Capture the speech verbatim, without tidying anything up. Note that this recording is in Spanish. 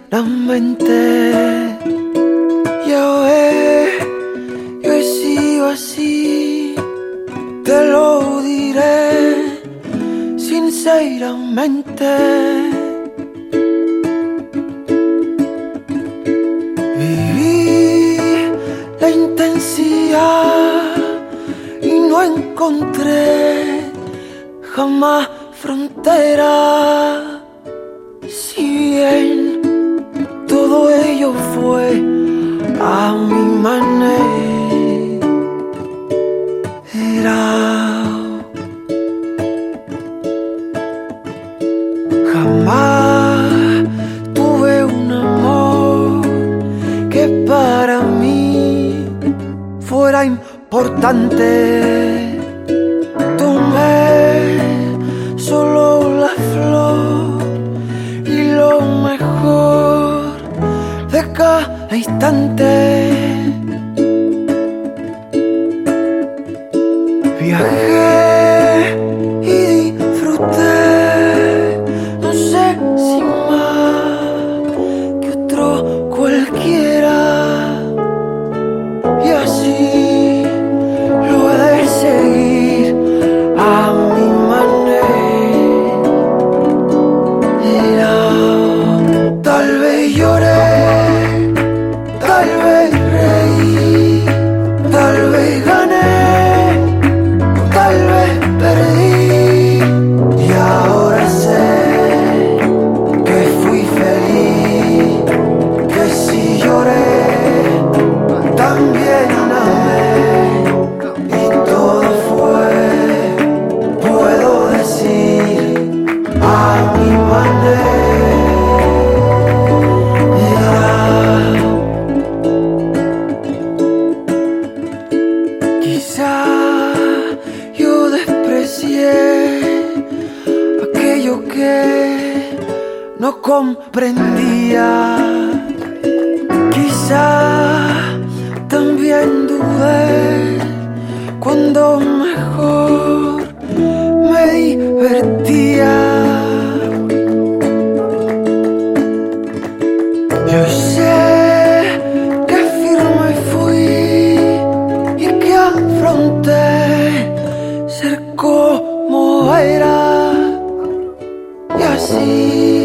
sinceramente. Ya ves, yo he sido así, te lo diré sinceramente. Viví la intensidad y no encontré jamás frontera. Si bien todo ello fue a mi manera, jamás tuve un amor que para mí fuera importante. Tomé solo la flor y lo mejor de cada instante. Viajé y disfruté, no sé si más que otro cualquiera. Y así lo he de seguir a mi manera. Tal vez lloré, tal vez reí, tal vez gané, tal vez perdí. Y ahora sé que fui feliz, que si lloré también amé, y todo fue, puedo decir, a mi manera. Quizá yo desprecié aquello que no comprendía. Quizá también dudé cuando mejor me divertía. Yo sé que firme fui y que afronté ser como era, y así